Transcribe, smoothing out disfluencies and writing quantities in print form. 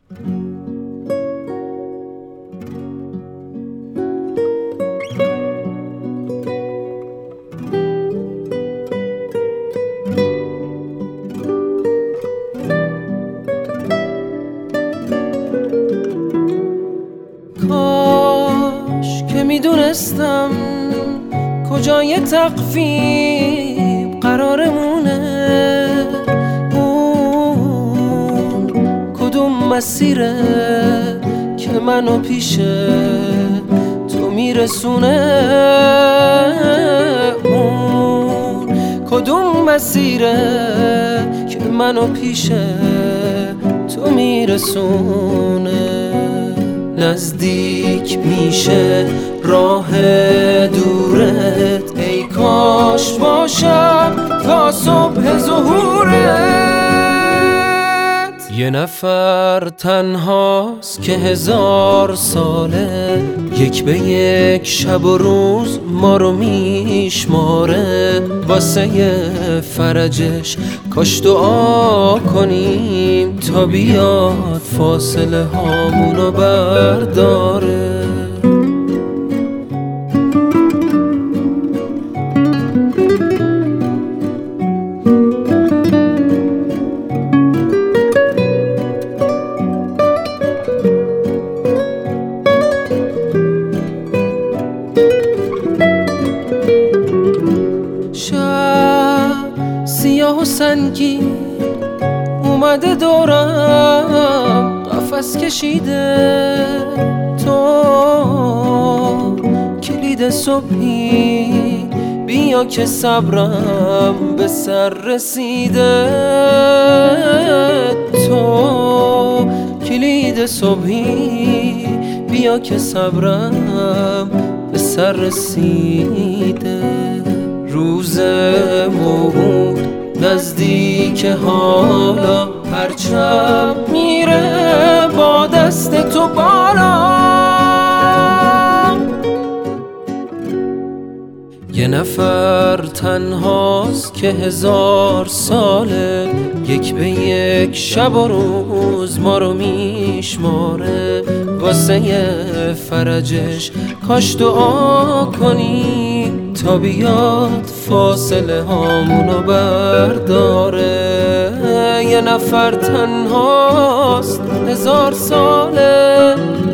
کاش که میدونستم کجای تقویم قرارمونه، اون کدوم مسیره که منو پیش تو میرسونه، اون کدوم مسیره که منو پیش تو میرسونه. نزدیک میشه راه دورت، ای کاش باشم تا صبح ظهورت. یه نفر تنهاست که 1000 ساله، یک به یک شب و روز ما رو میشماره. واسه فرجش کاش دعا کنیم تا بیاد فاصله هامونو برداره. سیاه و سنگین اومده دورم، قفس کشیده تو کلید صبحی، بیا که صبرم به سر رسیده. تو کلید صبحی، بیا که صبرم به سر رسیده. روز موعود نزدیک، حالا پرچم میره با دست تو بالا. یه نفر تنهاست که 1000 ساله، یک به یک شب و روز ما رو میشماره. واسه فرجش کاش دعا کنیم تا بیاد فاصله هامونو برداره. یه نفر تنهاست 1000 ساله،